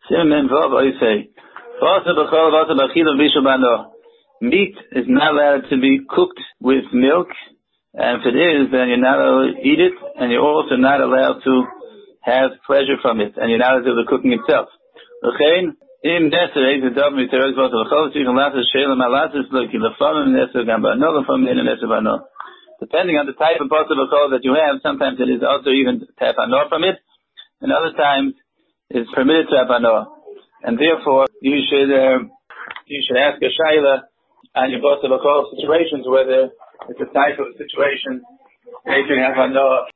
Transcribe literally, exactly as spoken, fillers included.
Simon Vav, I say. Meat is not allowed to be cooked with milk, and if it is, then you're not allowed to eat it, and you're also not allowed to have pleasure from it, and you're not allowed to do the cooking itself. Depending on the type of possible call that you have, sometimes it is also even to have anor from it, and other times it's permitted to have anor. And therefore, you should uh, you should ask a shayla on your possible call situations whether it's a type of situation that you can have anor